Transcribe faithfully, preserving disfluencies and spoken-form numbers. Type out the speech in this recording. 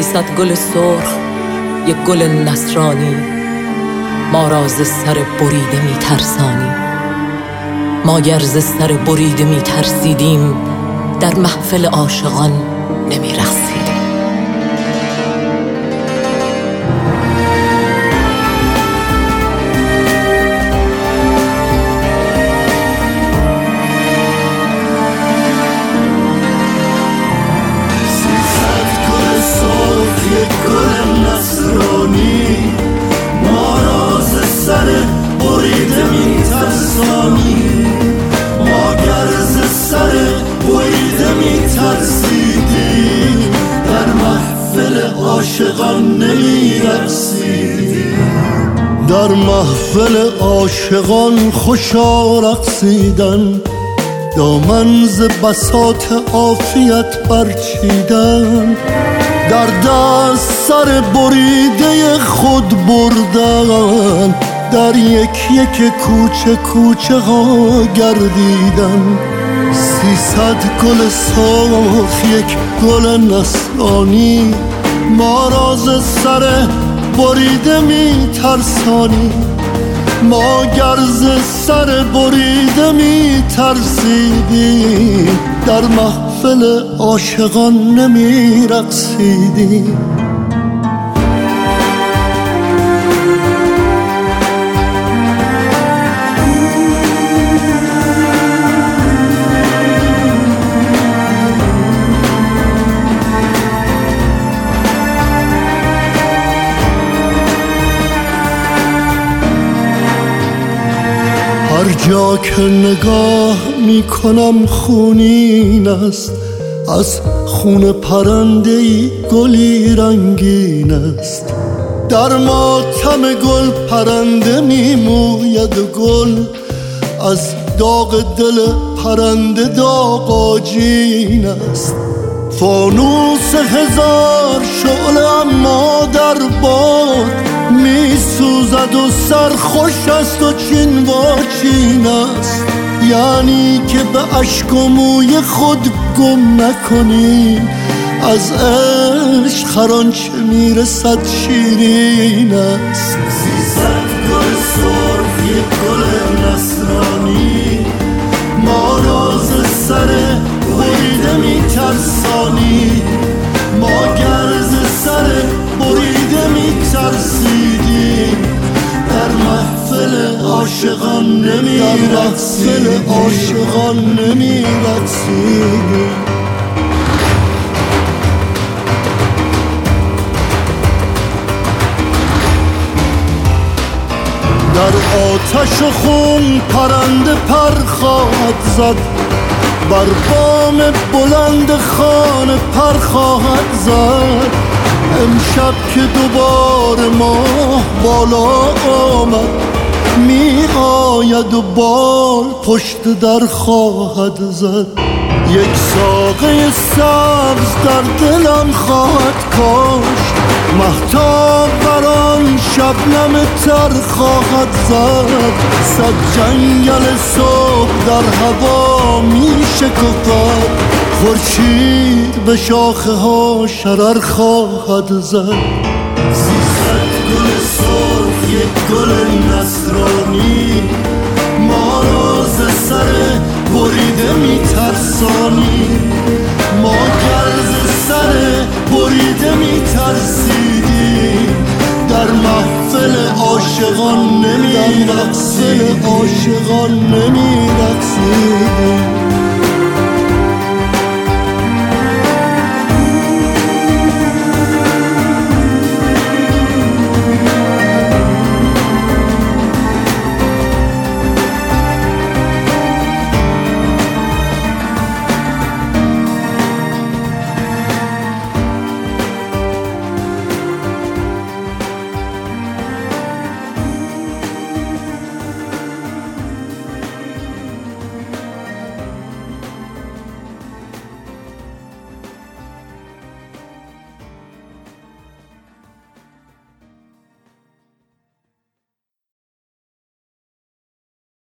سیصد گل سرخ یک گل نصرانی، ما را ز سر بریده می ترسانی. ما گر ز سر بریده می ترسیدیم، در محفل عاشقان نمی رقصیدیم. ما گرز سر بریده می ترسیدیم، در محفل عاشقان نمی رقصیدیم. در محفل عاشقان خوشا رقصیدن، دامن ز بساط عافیت برچیدن، در دست سر بریده خود بردن، در یک یک کوچه کوچه ها گردیدن. سیصد گل سرخ یک گل نصرانی، ما را ز سر بریده می ترسانی. ما گر ز سر بریده می ترسیدیم، در محفل عاشقان نمی رقصیدیم. هر جا که نگاه می کنم خونین است، از خون پرنده‌ای گلی رنگین است. در ماتم گل پرنده می موید و گل، از داغ دل پرنده داغ آجین است. فانوس هزار شعله اما در باد می سوزد و سرخوش است و چین و چین است. یعنی که به اشک و موی خود گم نکنی، از عشق هر آنچه میرسد شیرین است. سیصد گل سرخ یک گل نصرانی، ما را ز سر بریده می ترسانی. ما گر ز سر بریده می ترسیدیم، در محفل عاشقان نمی رقصیدیم. در محفل عاشقان نمی رقصیدیم. در آتش و خون پرنده پر خواهد زد، بر بام بلند خانه پر خواهد زد. امشب که دوباره ماه بالا آمد، می آید و بال پشت در خواهد زد. یک ساقه سبز در دلم خواهد کاشت، مهتاب بر آن شبنم تر خواهد زد. صد جنگل صبح در هوا می شکفد، خورشید به شاخه ها شرر خواهد زد. سیصد گل سرخ یک گل نصرانی، ما را ز سر بریده می ترسانی. ما گر ز سر بریده می ترسیدیم، در محفل عاشقان نمی رقصیدیم.